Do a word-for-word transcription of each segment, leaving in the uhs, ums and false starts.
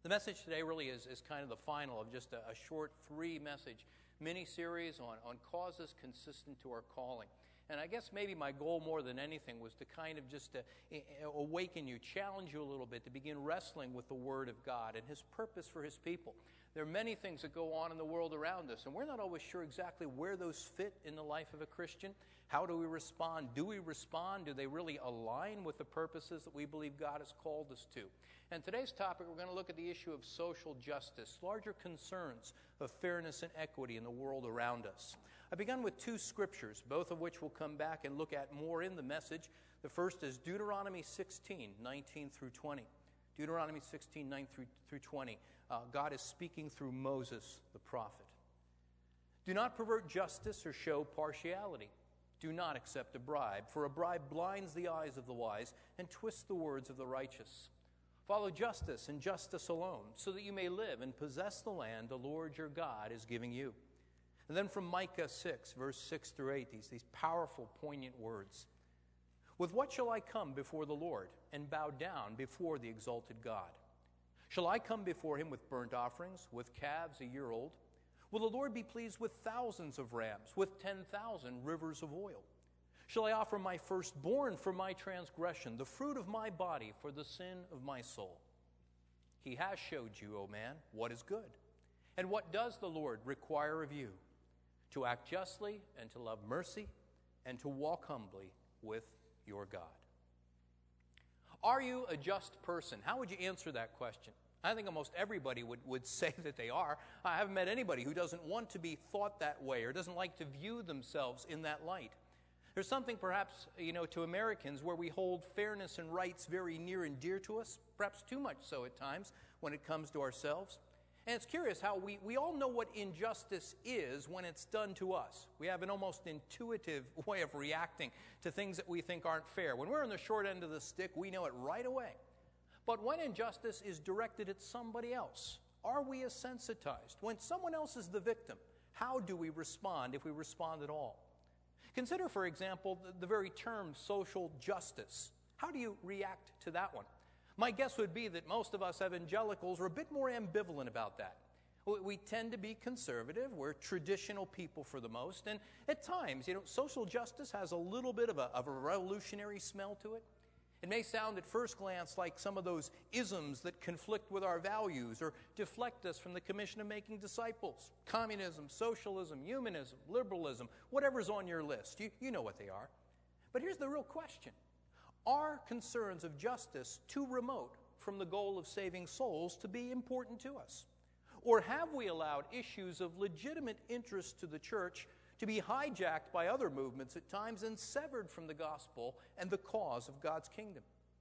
The message today really is, is kind of the final of just a, a short three-message mini-series on, on causes consistent to our calling. And I guess maybe my goal more than anything was to kind of just to awaken you, challenge you a little bit, to begin wrestling with the Word of God and His purpose for His people. There are many things that go on in the world around us, and we're not always sure exactly where those fit in the life of a Christian. How do we respond? Do we respond? Do they really align with the purposes that we believe God has called us to? And today's topic, we're going to look at the issue of social justice, larger concerns of fairness and equity in the world around us. I begun with two scriptures, both of which we'll come back and look at more in the message. The first is Deuteronomy sixteen, nineteen through twenty. Deuteronomy sixteen, nine through twenty. Uh, God is speaking through Moses, the prophet. Do not pervert justice or show partiality. Do not accept a bribe, for a bribe blinds the eyes of the wise and twists the words of the righteous. Follow justice and justice alone, so that you may live and possess the land the Lord your God is giving you. And then from Micah six, verse six through eight, these, these powerful, poignant words. With what shall I come before the Lord and bow down before the exalted God? Shall I come before him with burnt offerings, with calves a year old? Will the Lord be pleased with thousands of rams, with ten thousand rivers of oil? Shall I offer my firstborn for my transgression, the fruit of my body for the sin of my soul? He has showed you, O man, what is good. And what does the Lord require of you? To act justly and to love mercy and to walk humbly with your God. Are you a just person? How would you answer that question? I think almost everybody would, would say that they are. I haven't met anybody who doesn't want to be thought that way or doesn't like to view themselves in that light. There's something perhaps, you know, to Americans where we hold fairness and rights very near and dear to us, perhaps too much so at times when it comes to ourselves. And it's curious how we, we all know what injustice is when it's done to us. We have an almost intuitive way of reacting to things that we think aren't fair. When we're on the short end of the stick, we know it right away. But when injustice is directed at somebody else, are we as sensitized? When someone else is the victim, how do we respond if we respond at all? Consider, for example, the, the very term social justice. How do you react to that one? My guess would be that most of us evangelicals are a bit more ambivalent about that. We, we tend to be conservative. We're traditional people for the most. And at times, you know, social justice has a little bit of a, of a revolutionary smell to it. It may sound at first glance like some of those isms that conflict with our values or deflect us from the commission of making disciples. Communism, socialism, humanism, liberalism, whatever's on your list. You, you know what they are. But here's the real question. Are concerns of justice too remote from the goal of saving souls to be important to us? Or have we allowed issues of legitimate interest to the church to be hijacked by other movements at times and severed from the gospel and the cause of God's kingdom?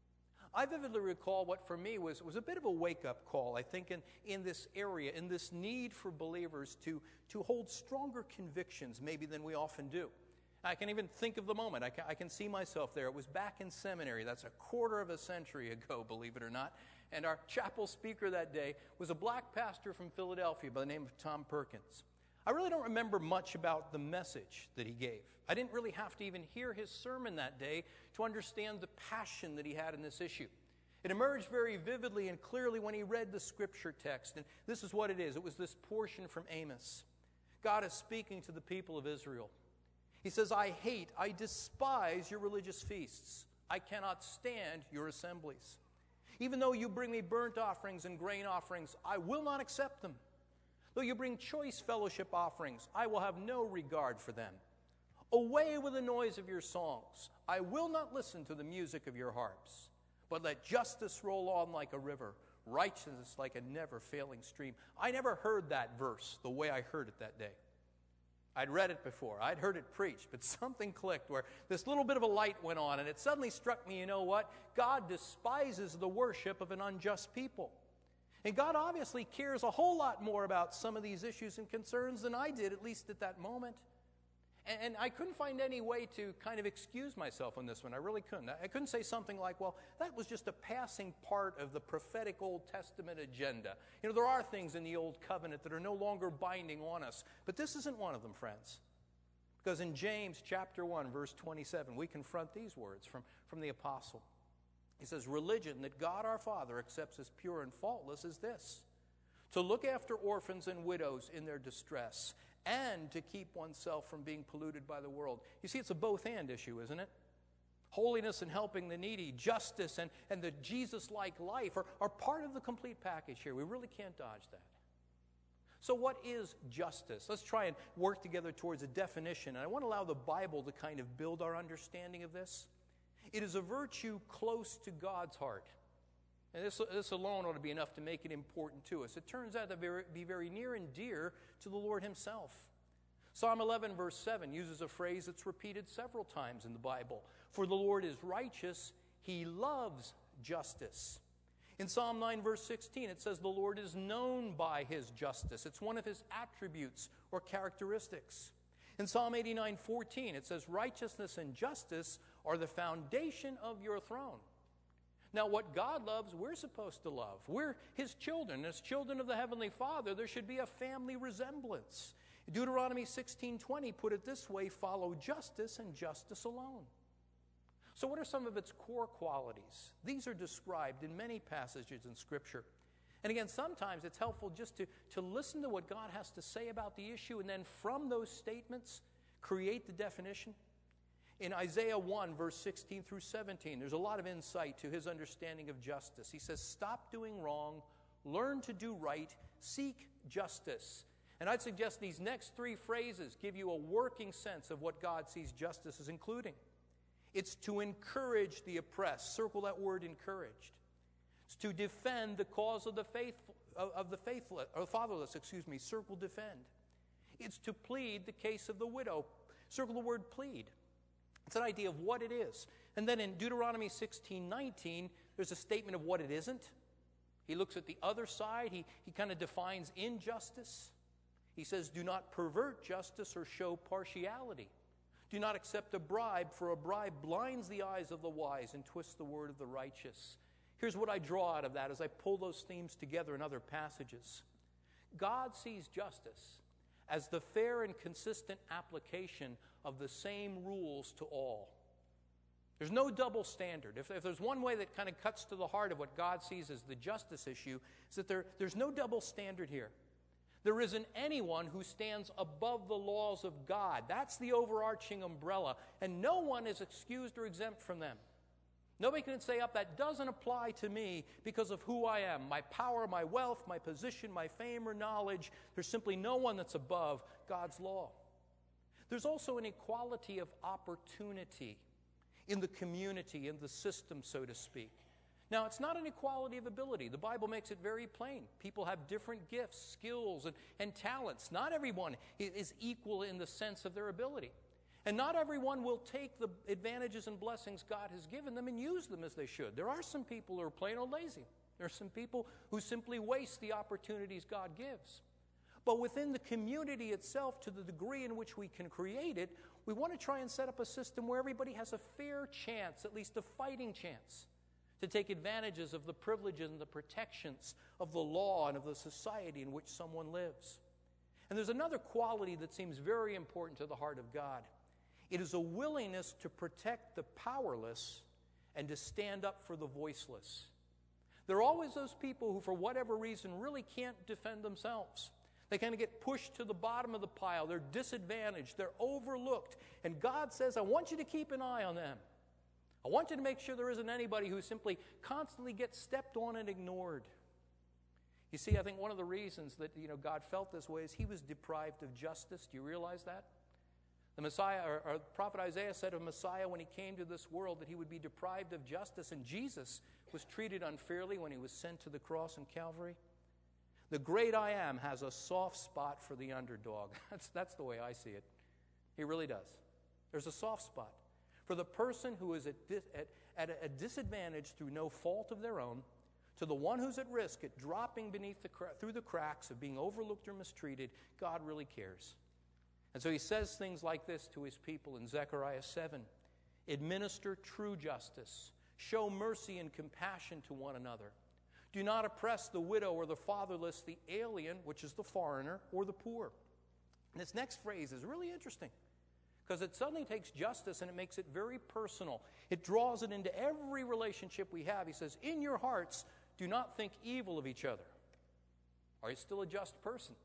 I vividly recall what for me was, was a bit of a wake-up call, I think, in, in this area, in this need for believers to, to hold stronger convictions maybe than we often do. I can even think of the moment. I can, I can see myself there. It was back in seminary. That's a quarter of a century ago, believe it or not. And our chapel speaker that day was a black pastor from Philadelphia by the name of Tom Perkins. I really don't remember much about the message that he gave. I didn't really have to even hear his sermon that day to understand the passion that he had in this issue. It emerged very vividly and clearly when he read the scripture text. And this is what it is. It was this portion from Amos. God is speaking to the people of Israel. He says, I hate, I despise your religious feasts. I cannot stand your assemblies. Even though you bring me burnt offerings and grain offerings, I will not accept them. Though you bring choice fellowship offerings, I will have no regard for them. Away with the noise of your songs. I will not listen to the music of your harps. But let justice roll on like a river, righteousness like a never-failing stream. I never heard that verse the way I heard it that day. I'd read it before. I'd heard it preached, but something clicked where this little bit of a light went on, and it suddenly struck me, you know what? God despises the worship of an unjust people. And God obviously cares a whole lot more about some of these issues and concerns than I did, at least at that moment. And, and I couldn't find any way to kind of excuse myself on this one. I really couldn't. I couldn't say something like, well, that was just a passing part of the prophetic Old Testament agenda. You know, there are things in the Old Covenant that are no longer binding on us. But this isn't one of them, friends. Because in James chapter one, verse twenty-seven, we confront these words from, from the apostle. He says, religion that God our Father accepts as pure and faultless is this: to look after orphans and widows in their distress, and to keep oneself from being polluted by the world. You see, it's a both-and issue, isn't it? Holiness and helping the needy, justice and, and the Jesus-like life are, are part of the complete package here. We really can't dodge that. So what is justice? Let's try and work together towards a definition. And I want to allow the Bible to kind of build our understanding of this. It is a virtue close to God's heart. And this, this alone ought to be enough to make it important to us. It turns out to be very, be very near and dear to the Lord himself. Psalm eleven, verse seven, uses a phrase that's repeated several times in the Bible. For the Lord is righteous, he loves justice. In Psalm nine, verse sixteen, it says the Lord is known by his justice. It's one of his attributes or characteristics. In Psalm eighty-nine, fourteen, it says righteousness and justice are the foundation of your throne. Now, what God loves, we're supposed to love. We're his children. As children of the Heavenly Father, there should be a family resemblance. Deuteronomy sixteen twenty put it this way: follow justice and justice alone. So what are some of its core qualities? These are described in many passages in Scripture. And again, sometimes it's helpful just to, to listen to what God has to say about the issue, and then from those statements, create the definition. In Isaiah one, verse sixteen through seventeen, there's a lot of insight to his understanding of justice. He says, stop doing wrong, learn to do right, seek justice. And I'd suggest these next three phrases give you a working sense of what God sees justice as including. It's to encourage the oppressed. Circle that word, encouraged. It's to defend the cause of the faithful, of the faithless, or fatherless, excuse me. Circle defend. It's to plead the case of the widow. Circle the word plead. It's an idea of what it is. And then in Deuteronomy sixteen nineteen, there's a statement of what it isn't. He looks at the other side. He, he kind of defines injustice. He says, do not pervert justice or show partiality. Do not accept a bribe, for a bribe blinds the eyes of the wise and twists the word of the righteous. Here's what I draw out of that as I pull those themes together in other passages. God sees justice as the fair and consistent application of the same rules to all. There's no double standard. If, if there's one way that kind of cuts to the heart of what God sees as the justice issue, is that there, there's no double standard here. There isn't anyone who stands above the laws of God. That's the overarching umbrella, and no one is excused or exempt from them. Nobody can say up, that doesn't apply to me because of who I am, my power, my wealth, my position, my fame or knowledge. There's simply no one that's above God's law. There's also an equality of opportunity in the community, in the system, so to speak. Now, it's not an equality of ability. The Bible makes it very plain. People have different gifts, skills, and, and talents. Not everyone is equal in the sense of their ability. And not everyone will take the advantages and blessings God has given them and use them as they should. There are some people who are plain old lazy. There are some people who simply waste the opportunities God gives. But within the community itself, to the degree in which we can create it, we want to try and set up a system where everybody has a fair chance, at least a fighting chance, to take advantages of the privileges and the protections of the law and of the society in which someone lives. And there's another quality that seems very important to the heart of God. It is a willingness to protect the powerless and to stand up for the voiceless. There are always those people who, for whatever reason, really can't defend themselves. They kind of get pushed to the bottom of the pile. They're disadvantaged. They're overlooked. And God says, I want you to keep an eye on them. I want you to make sure there isn't anybody who simply constantly gets stepped on and ignored. You see, I think one of the reasons that, you know, God felt this way is he was deprived of justice. Do you realize that? The Messiah, or, or prophet Isaiah said of Messiah when he came to this world that he would be deprived of justice, and Jesus was treated unfairly when he was sent to the cross in Calvary. The great I Am has a soft spot for the underdog. That's, that's the way I see it. He really does. There's a soft spot for the person who is at, at, at a disadvantage through no fault of their own, to the one who's at risk at dropping beneath the cra- through the cracks of being overlooked or mistreated. God really cares. And so he says things like this to his people in Zechariah seven. Administer true justice. Show mercy and compassion to one another. Do not oppress the widow or the fatherless, the alien, which is the foreigner, or the poor. And this next phrase is really interesting, Because it suddenly takes justice and it makes it very personal. It draws it into every relationship we have. He says, in your hearts, do not think evil of each other. Are you still a just person?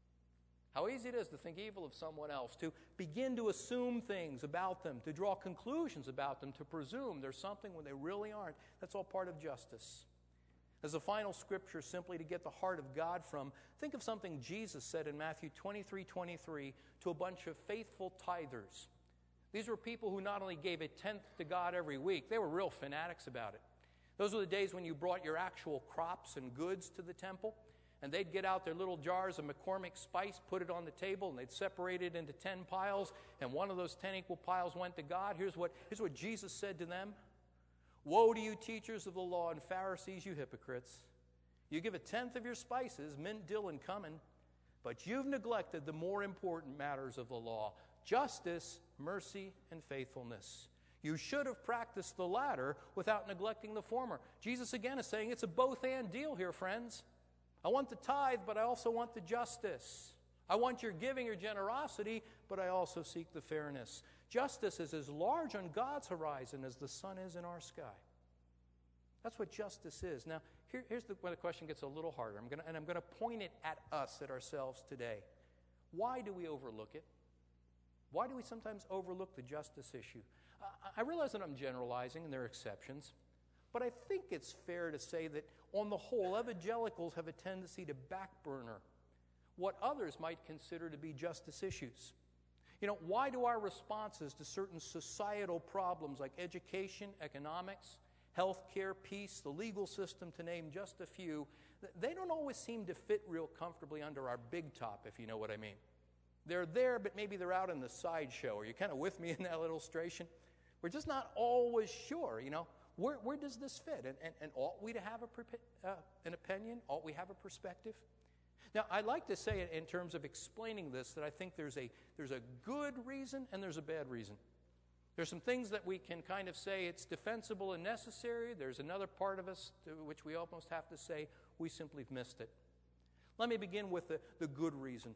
How easy it is to think evil of someone else, to begin to assume things about them, to draw conclusions about them, to presume there's something when they really aren't. That's all part of justice. As a final scripture, simply to get the heart of God from, think of something Jesus said in Matthew twenty-three twenty-three to a bunch of faithful tithers. These were people who not only gave a tenth to God every week, they were real fanatics about it. Those were the days when you brought your actual crops and goods to the temple, and they'd get out their little jars of McCormick spice, put it on the table, and they'd separate it into ten piles, and one of those ten equal piles went to God. Here's what, here's what Jesus said to them. Woe to you, teachers of the law and Pharisees, you hypocrites! You give a tenth of your spices, mint, dill, and cumin, but you've neglected the more important matters of the law, justice, mercy, and faithfulness. You should have practiced the latter without neglecting the former. Jesus again is saying it's a both-and deal here, friends. I want the tithe, but I also want the justice. I want your giving, your generosity, but I also seek the fairness. Justice is as large on God's horizon as the sun is in our sky. That's what justice is. Now, here, here's the, where the question gets a little harder. I'm gonna, and I'm going to point it at us, at ourselves today. Why do we overlook it? Why do we sometimes overlook the justice issue? Uh, I realize that I'm generalizing, and there are exceptions. But I think it's fair to say that, on the whole, evangelicals have a tendency to backburner what others might consider to be justice issues. You know, why do our responses to certain societal problems like education, economics, health care, peace, the legal system, to name just a few, they don't always seem to fit real comfortably under our big top, if you know what I mean. They're there, but maybe they're out in the sideshow. Are you kind of with me in that illustration? We're just not always sure, you know. Where, where does this fit? And, and, and ought we to have a, uh, an opinion? Ought we have a perspective? Now, I'd like to say in terms of explaining this that I think there's a, there's a good reason and there's a bad reason. There's some things that we can kind of say it's defensible and necessary. There's another part of us to which we almost have to say we simply have missed it. Let me begin with the, the good reason.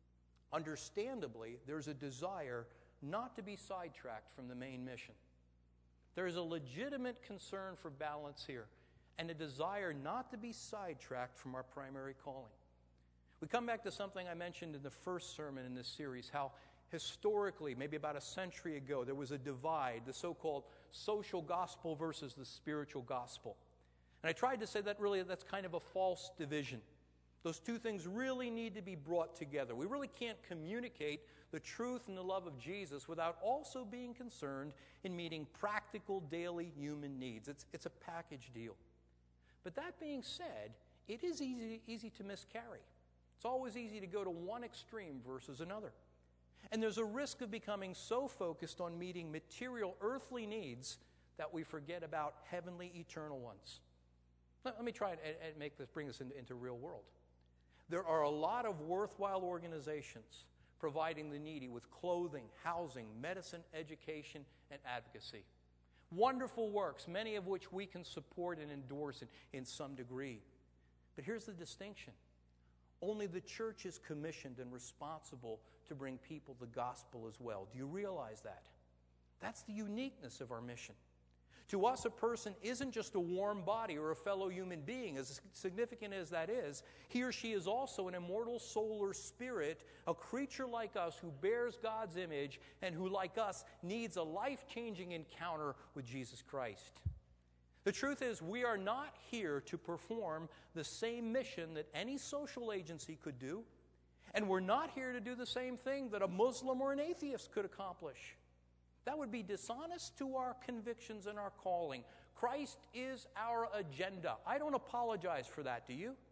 Understandably, there's a desire not to be sidetracked from the main mission. There is a legitimate concern for balance here and a desire not to be sidetracked from our primary calling. We come back to something I mentioned in the first sermon in this series, how historically, maybe about a century ago, there was a divide, the so-called social gospel versus the spiritual gospel. And I tried to say that really that's kind of a false division. Those two things really need to be brought together. We really can't communicate the truth and the love of Jesus without also being concerned in meeting practical daily human needs. It's, it's a package deal. But that being said, it is easy, easy to miscarry. It's always easy to go to one extreme versus another. And there's a risk of becoming so focused on meeting material earthly needs that we forget about heavenly eternal ones. Let, let me try and, and make this, bring this into, into real world. There are a lot of worthwhile organizations providing the needy with clothing, housing, medicine, education, and advocacy. Wonderful works, many of which we can support and endorse in, in some degree. But here's the distinction. Only the church is commissioned and responsible to bring people the gospel as well. Do you realize that? That's the uniqueness of our mission. To us, a person isn't just a warm body or a fellow human being, as significant as that is. He or she is also an immortal soul or spirit, a creature like us who bears God's image and who, like us, needs a life-changing encounter with Jesus Christ. The truth is, we are not here to perform the same mission that any social agency could do, and we're not here to do the same thing that a Muslim or an atheist could accomplish. That would be dishonest to our convictions and our calling. Christ is our agenda. I don't apologize for that, do you?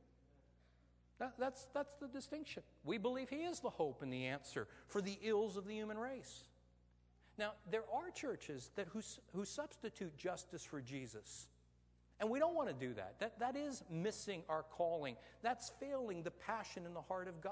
That, that's, that's the distinction. We believe He is the hope and the answer for the ills of the human race. Now, there are churches that who, who substitute justice for Jesus. And we don't want to do that. That. That is missing our calling. That's failing the passion in the heart of God.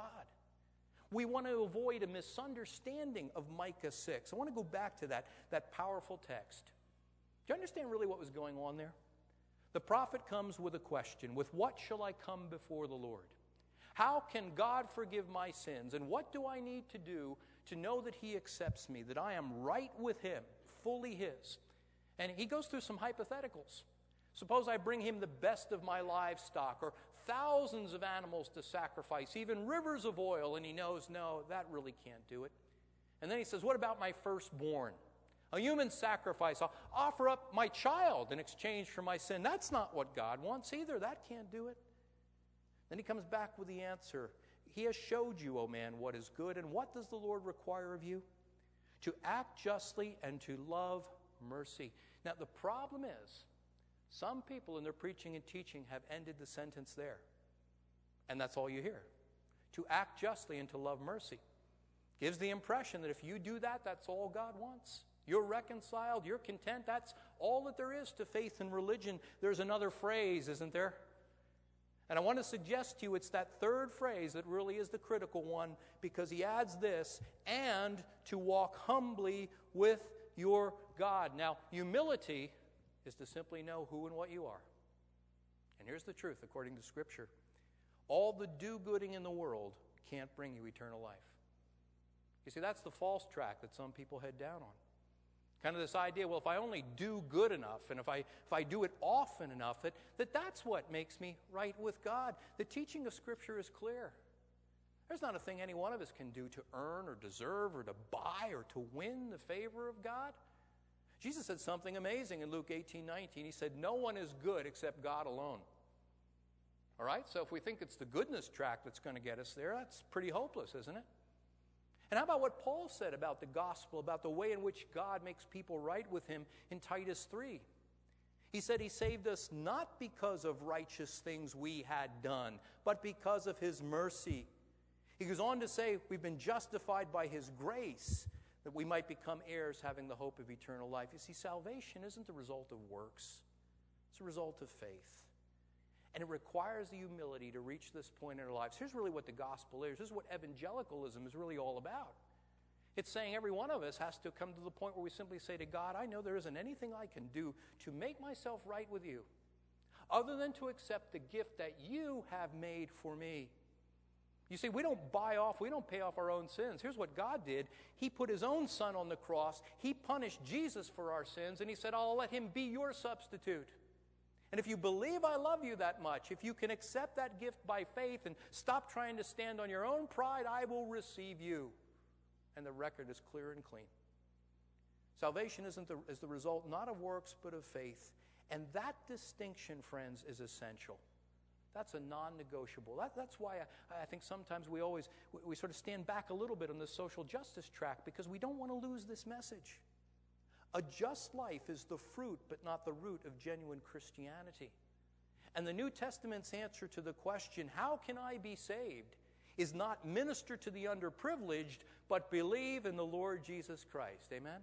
We want to avoid a misunderstanding of Micah six. I want to go back to that, that powerful text. Do you understand really what was going on there? The prophet comes with a question. With what shall I come before the Lord? How can God forgive my sins? And what do I need to do to know that he accepts me, that I am right with him, fully his. And he goes through some hypotheticals. Suppose I bring him the best of my livestock, or thousands of animals to sacrifice, even rivers of oil, and he knows, no, that really can't do it. And then he says, what about my firstborn? A human sacrifice. I'll offer up my child in exchange for my sin. That's not what God wants either. That can't do it. Then he comes back with the answer. He has showed you, O man, what is good. And what does the Lord require of you? To act justly and to love mercy. Now, the problem is, some people in their preaching and teaching have ended the sentence there. And that's all you hear. To act justly and to love mercy. Gives the impression that if you do that, that's all God wants. You're reconciled, you're content. That's all that there is to faith and religion. There's another phrase, isn't there? And I want to suggest to you it's that third phrase that really is the critical one, because he adds this, and to walk humbly with your God. Now, humility is to simply know who and what you are. And here's the truth, according to Scripture. All the do-gooding in the world can't bring you eternal life. You see, that's the false track that some people head down on. Kind of this idea, well, if I only do good enough, and if I if I do it often enough, that, that that's what makes me right with God. The teaching of Scripture is clear. There's not a thing any one of us can do to earn or deserve or to buy or to win the favor of God. Jesus said something amazing in Luke eighteen nineteen. He said, no one is good except God alone. All right? So if we think it's the goodness track that's going to get us there, that's pretty hopeless, isn't it? And how about what Paul said about the gospel, about the way in which God makes people right with him in Titus three? He said he saved us not because of righteous things we had done, but because of his mercy. He goes on to say we've been justified by his grace, that we might become heirs having the hope of eternal life. You see, salvation isn't the result of works. It's a result of faith. And it requires the humility to reach this point in our lives. Here's really what the gospel is. This is what evangelicalism is really all about. It's saying every one of us has to come to the point where we simply say to God, I know there isn't anything I can do to make myself right with you, other than to accept the gift that you have made for me. You see, we don't buy off, we don't pay off our own sins. Here's what God did. He put his own son on the cross. He punished Jesus for our sins, and he said, I'll let him be your substitute. And if you believe I love you that much, if you can accept that gift by faith and stop trying to stand on your own pride, I will receive you. And the record is clear and clean. Salvation isn't the, is the result not of works but of faith. And that distinction, friends, is essential. That's a non-negotiable. That, that's why I, I think sometimes we always, we, we sort of stand back a little bit on the social justice track, because we don't want to lose this message. A just life is the fruit, but not the root of genuine Christianity. And the New Testament's answer to the question, how can I be saved, is not minister to the underprivileged, but believe in the Lord Jesus Christ. Amen?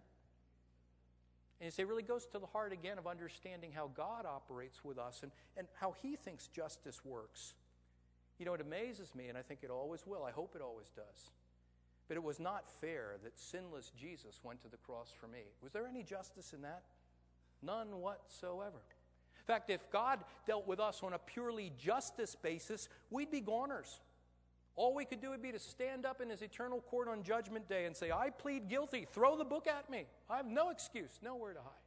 And you see, it really goes to the heart again of understanding how God operates with us and, and how he thinks justice works. You know, it amazes me, and I think it always will. I hope it always does. But it was not fair that sinless Jesus went to the cross for me. Was there any justice in that? None whatsoever. In fact, if God dealt with us on a purely justice basis, we'd be goners. All we could do would be to stand up in his eternal court on Judgment Day and say, I plead guilty. Throw the book at me. I have no excuse, nowhere to hide.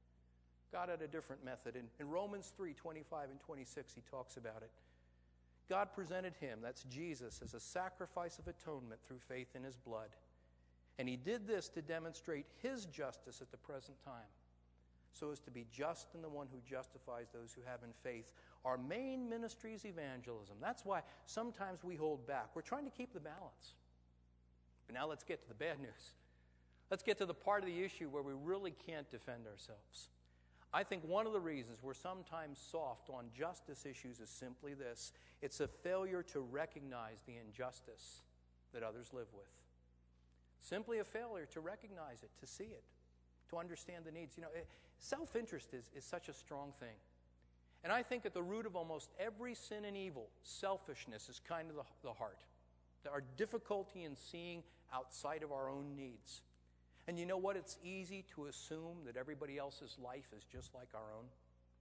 God had a different method. In, in Romans three, twenty-five and twenty-six, he talks about it. God presented him, that's Jesus, as a sacrifice of atonement through faith in his blood. And he did this to demonstrate his justice at the present time, so as to be just in the one who justifies those who have in faith. Our main ministry is evangelism. That's why sometimes we hold back. We're trying to keep the balance. But now let's get to the bad news. Let's get to the part of the issue where we really can't defend ourselves. I think one of the reasons we're sometimes soft on justice issues is simply this. It's a failure to recognize the injustice that others live with. Simply a failure to recognize it, to see it, to understand the needs. You know, self-interest is, is such a strong thing. And I think at the root of almost every sin and evil, selfishness is kind of the, the heart. Our difficulty in seeing outside of our own needs. And you know what? It's easy to assume that everybody else's life is just like our own.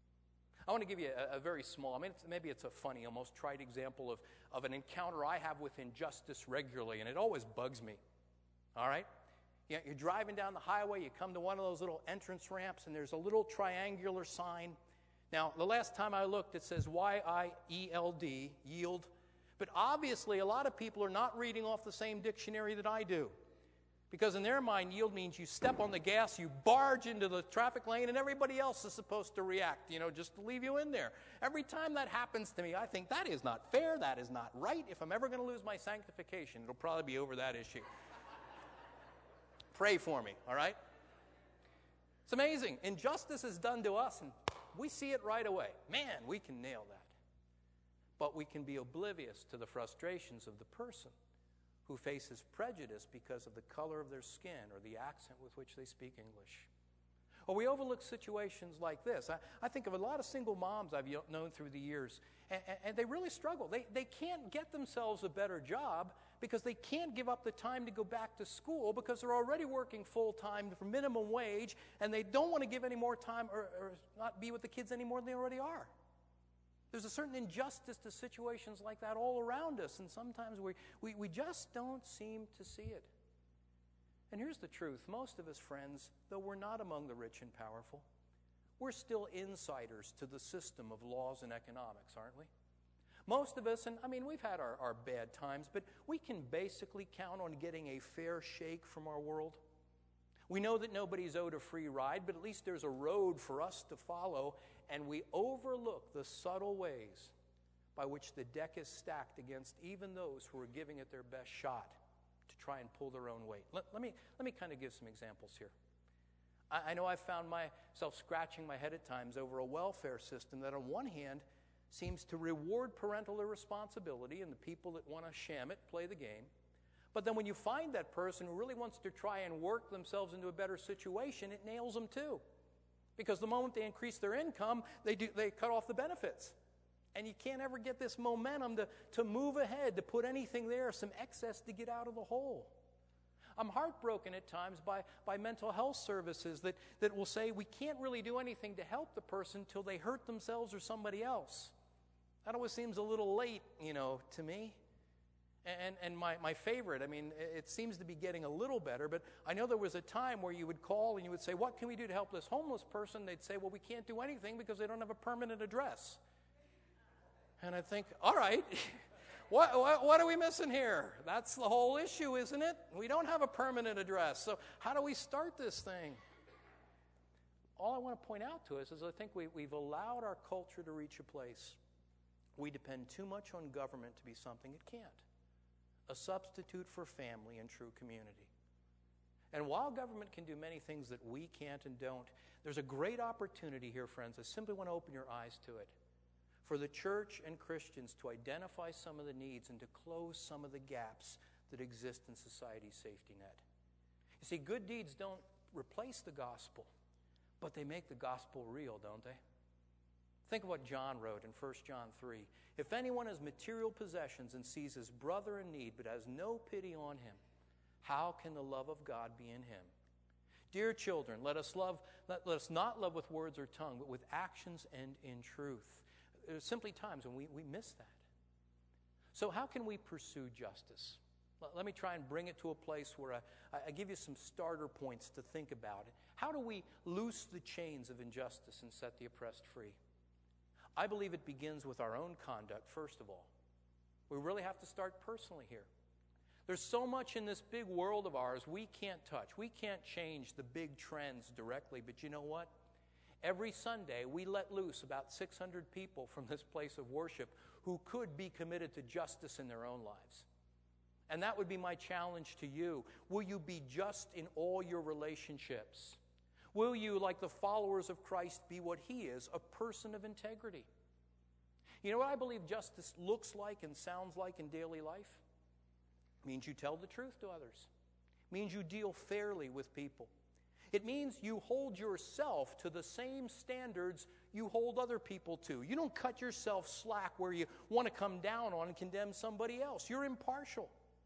I want to give you a, a very small, I mean, it's, maybe it's a funny, almost trite example of, of an encounter I have with injustice regularly, and it always bugs me. All right? You know, you're driving down the highway, you come to one of those little entrance ramps, and there's a little triangular sign. Now, the last time I looked, it says Y I E L D, yield. But obviously, a lot of people are not reading off the same dictionary that I do. Because in their mind, yield means you step on the gas, you barge into the traffic lane, and everybody else is supposed to react, you know, just to leave you in there. Every time that happens to me, I think that is not fair, that is not right. If I'm ever going to lose my sanctification, it'll probably be over that issue. Pray for me, all right? It's amazing. Injustice is done to us, and we see it right away. Man, we can nail that. But we can be oblivious to the frustrations of the person who faces prejudice because of the color of their skin or the accent with which they speak English. Or we overlook situations like this. I, I think of a lot of single moms I've known through the years, and, and they really struggle. They, they can't get themselves a better job because they can't give up the time to go back to school because they're already working full-time for minimum wage, and they don't want to give any more time or, or not be with the kids any more than they already are. There's a certain injustice to situations like that all around us, and sometimes we, we, we just don't seem to see it. And here's the truth. Most of us, friends, though we're not among the rich and powerful, we're still insiders to the system of laws and economics, aren't we? Most of us, and I mean, we've had our, our bad times, but we can basically count on getting a fair shake from our world. We know that nobody's owed a free ride, but at least there's a road for us to follow, and we overlook the subtle ways by which the deck is stacked against even those who are giving it their best shot to try and pull their own weight. Let, let me, let me kind of give some examples here. I, I know I've found myself scratching my head at times over a welfare system that on one hand seems to reward parental irresponsibility and the people that want to sham it, play the game. But then when you find that person who really wants to try and work themselves into a better situation, it nails them too. Because the moment they increase their income, they do, they cut off the benefits. And you can't ever get this momentum to, to move ahead, to put anything there, some excess to get out of the hole. I'm heartbroken at times by, by mental health services that, that will say we can't really do anything to help the person till they hurt themselves or somebody else. That always seems a little late, you know, to me. And, and my, my favorite, I mean, it seems to be getting a little better, but I know there was a time where you would call and you would say, what can we do to help this homeless person? They'd say, well, we can't do anything because they don't have a permanent address. And I think, all right, what, what, what are we missing here? That's the whole issue, isn't it? We don't have a permanent address, so how do we start this thing? All I want to point out to us is I think we, we've allowed our culture to reach a place. We depend too much on government to be something it can't. A substitute for family and true community. And while government can do many things that we can't and don't, there's a great opportunity here, friends. I simply want to open your eyes to it. For the church and Christians to identify some of the needs and to close some of the gaps that exist in society's safety net. You see, good deeds don't replace the gospel, but they make the gospel real, don't they? Think of what John wrote in First John three. If anyone has material possessions and sees his brother in need but has no pity on him, how can the love of God be in him? Dear children, let us love. Let, let us not love with words or tongue, but with actions and in truth. There are simply times when we, we miss that. So how can we pursue justice? Let, let me try and bring it to a place where I, I give you some starter points to think about it. How do we loose the chains of injustice and set the oppressed free? I believe it begins with our own conduct, first of all. We really have to start personally here. There's so much in this big world of ours we can't touch. We can't change the big trends directly, but you know what? Every Sunday, we let loose about six hundred people from this place of worship who could be committed to justice in their own lives. And that would be my challenge to you. Will you be just in all your relationships? Will you, like the followers of Christ, be what he is, a person of integrity? You know what I believe justice looks like and sounds like in daily life? It means you tell the truth to others. It means you deal fairly with people. It means you hold yourself to the same standards you hold other people to. You don't cut yourself slack where you want to come down on and condemn somebody else. You're impartial.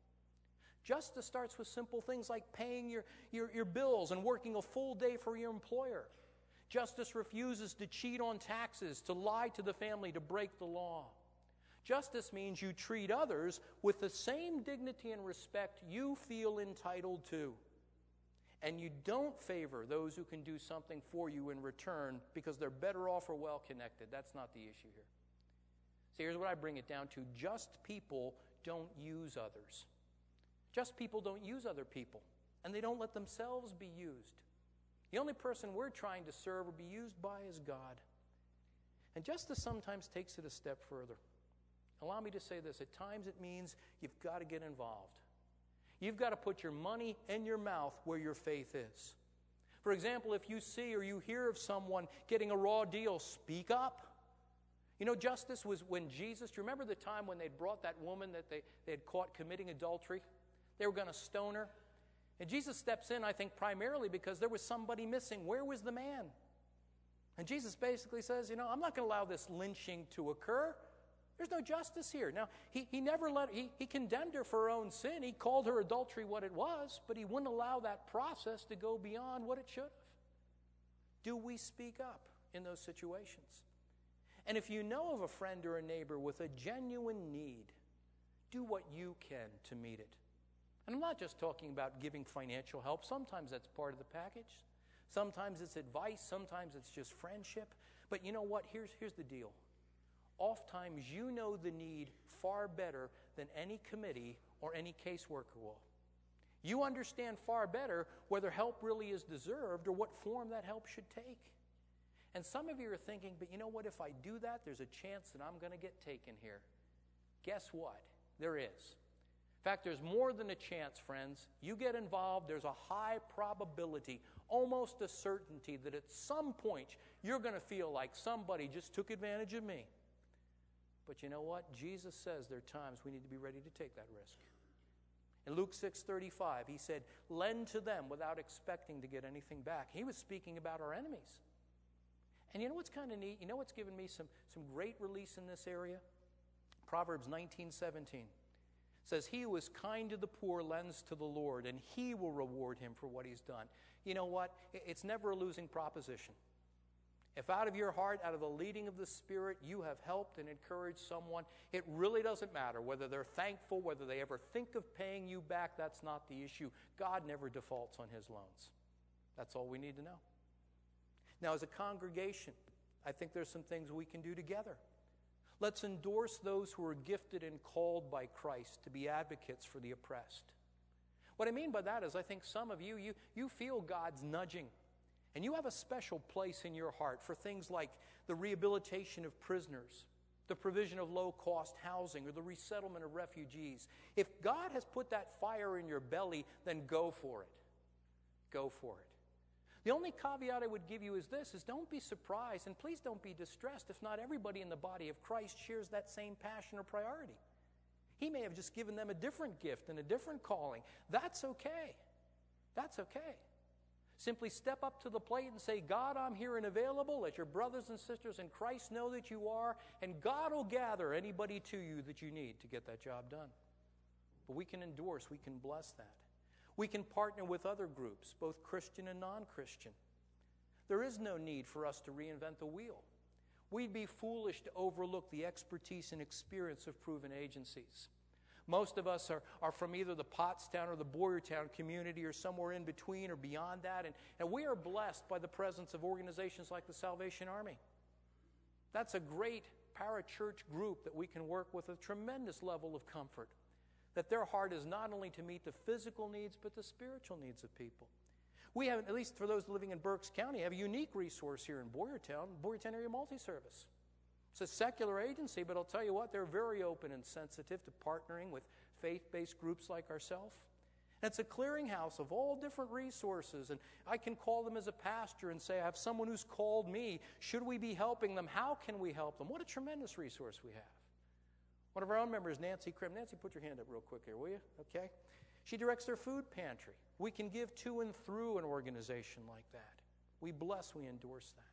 Justice starts with simple things like paying your, your, your bills and working a full day for your employer. Justice refuses to cheat on taxes, to lie to the family, to break the law. Justice means you treat others with the same dignity and respect you feel entitled to. And you don't favor those who can do something for you in return because they're better off or well-connected. That's not the issue here. See, here's what I bring it down to. Just people don't use others. Just people don't use other people, and they don't let themselves be used. The only person we're trying to serve or be used by is God. And justice sometimes takes it a step further. Allow me to say this. At times it means you've got to get involved. You've got to put your money and your mouth where your faith is. For example, if you see or you hear of someone getting a raw deal, speak up. You know, justice was when Jesus, do you remember the time when they'd brought that woman that they, they had caught committing adultery? They were going to stone her. And Jesus steps in, I think, primarily because there was somebody missing. Where was the man? And Jesus basically says, you know, I'm not going to allow this lynching to occur. There's no justice here. Now, he, he never let, he, he condemned her for her own sin. He called her adultery what it was, but he wouldn't allow that process to go beyond what it should have. Do we speak up in those situations? And if you know of a friend or a neighbor with a genuine need, do what you can to meet it. And I'm not just talking about giving financial help. Sometimes that's part of the package. Sometimes it's advice. Sometimes it's just friendship. But you know what? Here's, here's the deal. Oftentimes you know the need far better than any committee or any caseworker will. You understand far better whether help really is deserved or what form that help should take. And some of you are thinking, but you know what? If I do that, there's a chance that I'm going to get taken here. Guess what? There is. In fact, there's more than a chance, friends. You get involved, there's a high probability, almost a certainty, that at some point you're going to feel like somebody just took advantage of me. But you know what? Jesus says there are times we need to be ready to take that risk. In Luke six thirty-five, he said, lend to them without expecting to get anything back. He was speaking about our enemies. And you know what's kind of neat? You know what's given me some, some great release in this area? Proverbs nineteen seventeen says, he who is kind to the poor lends to the Lord, and he will reward him for what he's done. You know what? It's never a losing proposition. If out of your heart, out of the leading of the Spirit, you have helped and encouraged someone, it really doesn't matter whether they're thankful, whether they ever think of paying you back. That's not the issue. God never defaults on his loans. That's all we need to know. Now, as a congregation, I think there's some things we can do together. Let's endorse those who are gifted and called by Christ to be advocates for the oppressed. What I mean by that is I think some of you, you, you feel God's nudging. And you have a special place in your heart for things like the rehabilitation of prisoners, the provision of low-cost housing, or the resettlement of refugees. If God has put that fire in your belly, then go for it. Go for it. The only caveat I would give you is this, is don't be surprised, and please don't be distressed if not everybody in the body of Christ shares that same passion or priority. He may have just given them a different gift and a different calling. That's okay. That's okay. Simply step up to the plate and say, God, I'm here and available. Let your brothers and sisters in Christ know that you are, and God will gather anybody to you that you need to get that job done. But we can endorse, we can bless that. We can partner with other groups, both Christian and non-Christian. There is no need for us to reinvent the wheel. We'd be foolish to overlook the expertise and experience of proven agencies. Most of us are, are from either the Pottstown or the Boyertown community or somewhere in between or beyond that, and, and we are blessed by the presence of organizations like the Salvation Army. That's a great parachurch group that we can work with a tremendous level of comfort, that their heart is not only to meet the physical needs but the spiritual needs of people. We have, at least for those living in Berks County, have a unique resource here in Boyertown, Boyertown Area Multi-Service. It's a secular agency, but I'll tell you what, they're very open and sensitive to partnering with faith-based groups like ourselves. And it's a clearinghouse of all different resources, and I can call them as a pastor and say, I have someone who's called me. Should we be helping them? How can we help them? What a tremendous resource we have. One of our own members, Nancy Krim. Nancy, put your hand up real quick here, will you? Okay. She directs their food pantry. We can give to and through an organization like that. We bless, we endorse that.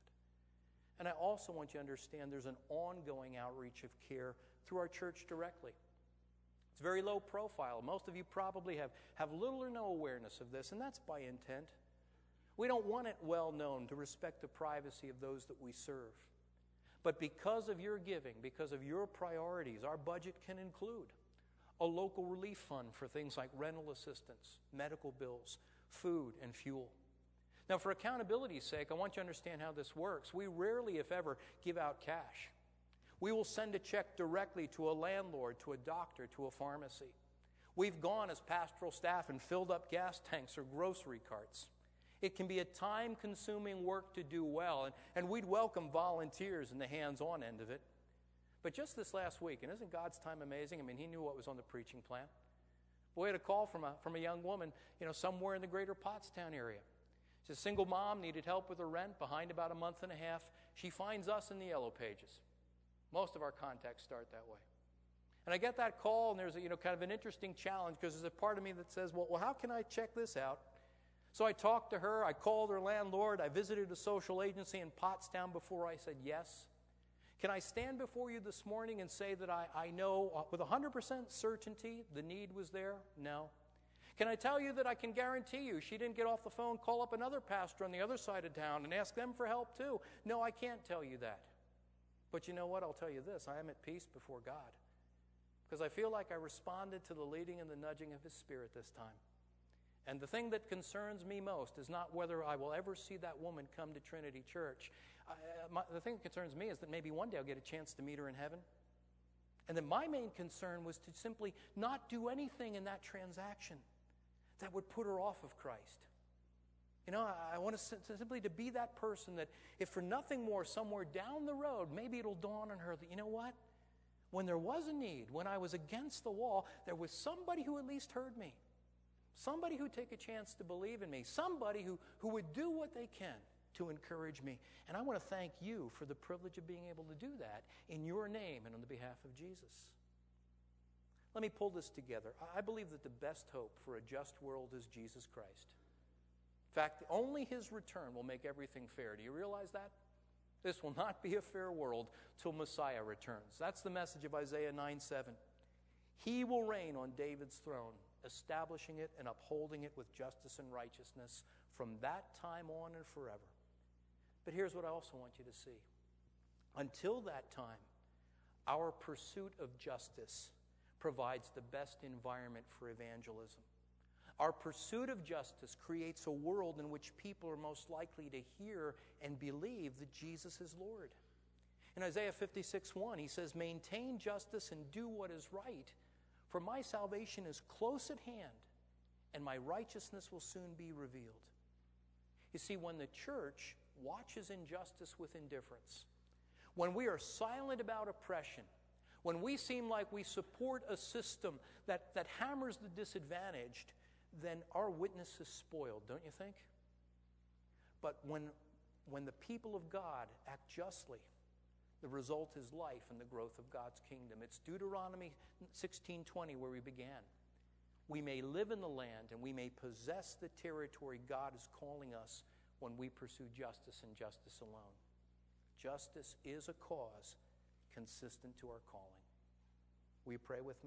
And I also want you to understand there's an ongoing outreach of care through our church directly. It's very low profile. Most of you probably have, have little or no awareness of this, and that's by intent. We don't want it well known to respect the privacy of those that we serve. But because of your giving, because of your priorities, our budget can include a local relief fund for things like rental assistance, medical bills, food, and fuel. Now, for accountability's sake, I want you to understand how this works. We rarely, if ever, give out cash. We will send a check directly to a landlord, to a doctor, to a pharmacy. We've gone as pastoral staff and filled up gas tanks or grocery carts. It can be a time-consuming work to do well, and, and we'd welcome volunteers in the hands-on end of it. But just this last week, and isn't God's time amazing? I mean, he knew what was on the preaching plan. We had a call from a, from a young woman, you know, somewhere in the greater Pottstown area. She's a single mom, needed help with her rent, behind about a month and a half. She finds us in the Yellow Pages. Most of our contacts start that way. And I get that call, and there's a, you know, kind of an interesting challenge, because there's a part of me that says, well, well, how can I check this out? So I talked to her, I called her landlord, I visited a social agency in Pottstown before I said yes. Can I stand before you this morning and say that I, I know uh, with one hundred percent certainty the need was there? No. Can I tell you that I can guarantee you she didn't get off the phone, call up another pastor on the other side of town and ask them for help too? No, I can't tell you that. But you know what? I'll tell you this. I am at peace before God, because I feel like I responded to the leading and the nudging of His Spirit this time. And the thing that concerns me most is not whether I will ever see that woman come to Trinity Church. I, my, the thing that concerns me is that maybe one day I'll get a chance to meet her in heaven. And then my main concern was to simply not do anything in that transaction that would put her off of Christ. You know, I, I want to simply to be that person that, if for nothing more, somewhere down the road, maybe it'll dawn on her that, you know what? When there was a need, when I was against the wall, there was somebody who at least heard me. Somebody who'd take a chance to believe in me. Somebody who, who would do what they can to encourage me. And I want to thank you for the privilege of being able to do that in your name and on the behalf of Jesus. Let me pull this together. I believe that the best hope for a just world is Jesus Christ. In fact, only His return will make everything fair. Do you realize that? This will not be a fair world till Messiah returns. That's the message of Isaiah nine seven. He will reign on David's throne, establishing it and upholding it with justice and righteousness from that time on and forever. But here's what I also want you to see. Until that time, our pursuit of justice provides the best environment for evangelism. Our pursuit of justice creates a world in which people are most likely to hear and believe that Jesus is Lord. In Isaiah fifty-six one, he says, "Maintain justice and do what is right, for my salvation is close at hand, and my righteousness will soon be revealed." You see, when the church watches injustice with indifference, when we are silent about oppression, when we seem like we support a system that, that hammers the disadvantaged, then our witness is spoiled, don't you think? But when, when the people of God act justly, the result is life and the growth of God's kingdom. It's Deuteronomy sixteen twenty where we began. We may live in the land and we may possess the territory God is calling us when we pursue justice and justice alone. Justice is a cause consistent to our calling. Will you pray with me?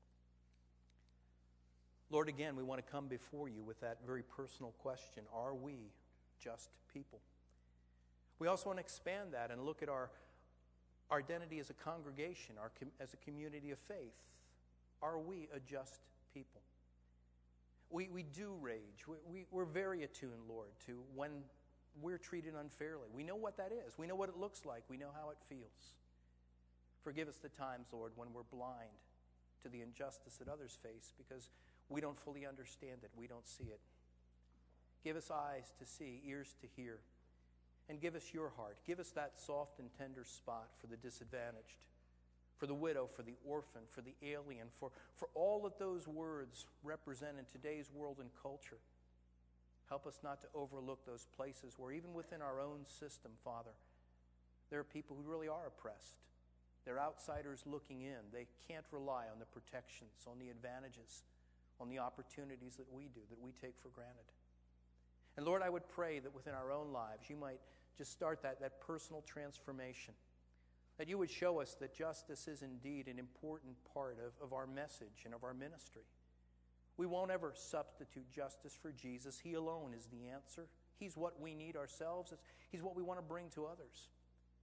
Lord, again, we want to come before you with that very personal question. Are we just people? We also want to expand that and look at our Our identity as a congregation, our com- as a community of faith. Are we a just people? We, we do rage. We, we, we're very attuned, Lord, to when we're treated unfairly. We know what that is. We know what it looks like. We know how it feels. Forgive us the times, Lord, when we're blind to the injustice that others face because we don't fully understand it. We don't see it. Give us eyes to see, ears to hear. And give us your heart. Give us that soft and tender spot for the disadvantaged, for the widow, for the orphan, for the alien, for, for all that those words represent in today's world and culture. Help us not to overlook those places where even within our own system, Father, there are people who really are oppressed. They're outsiders looking in. They can't rely on the protections, on the advantages, on the opportunities that we do, that we take for granted. And Lord, I would pray that within our own lives, you might just start that, that personal transformation, that you would show us that justice is indeed an important part of, of our message and of our ministry. We won't ever substitute justice for Jesus. He alone is the answer. He's what we need ourselves. It's, he's what we want to bring to others.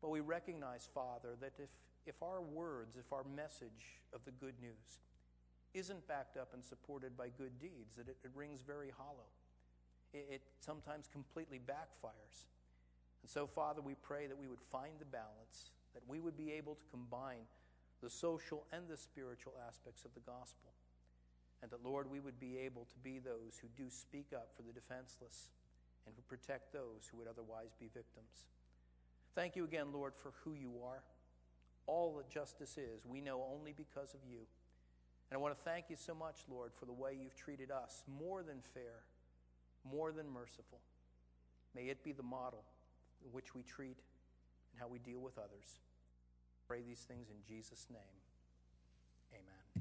But we recognize, Father, that if, if our words, if our message of the good news isn't backed up and supported by good deeds, that it, it rings very hollow. It, it sometimes completely backfires. And so, Father, we pray that we would find the balance, that we would be able to combine the social and the spiritual aspects of the gospel. And that, Lord, we would be able to be those who do speak up for the defenseless and who protect those who would otherwise be victims. Thank you again, Lord, for who you are. All that justice is, we know only because of you. And I want to thank you so much, Lord, for the way you've treated us, more than fair, more than merciful. May it be the model in which we treat and how we deal with others. I pray these things in Jesus' name. Amen.